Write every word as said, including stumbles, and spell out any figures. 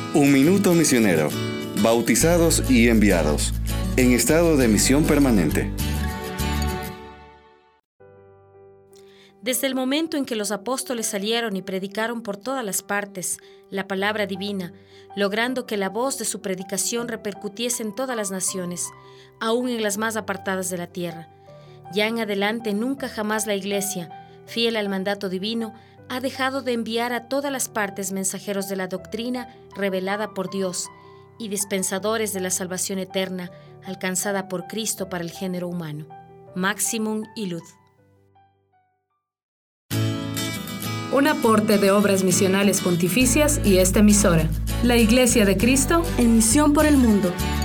Un minuto misionero. Bautizados y enviados. En estado de misión permanente. Desde el momento en que los apóstoles salieron y predicaron por todas las partes la palabra divina, logrando que la voz de su predicación repercutiese en todas las naciones, aún en las más apartadas de la tierra. Ya en adelante nunca jamás la Iglesia, fiel al mandato divino, ha dejado de enviar a todas las partes mensajeros de la doctrina revelada por Dios y dispensadores de la salvación eterna alcanzada por Cristo para el género humano. Maximum Illud. Un aporte de Obras Misionales Pontificias y esta emisora, la Iglesia de Cristo en misión por el mundo.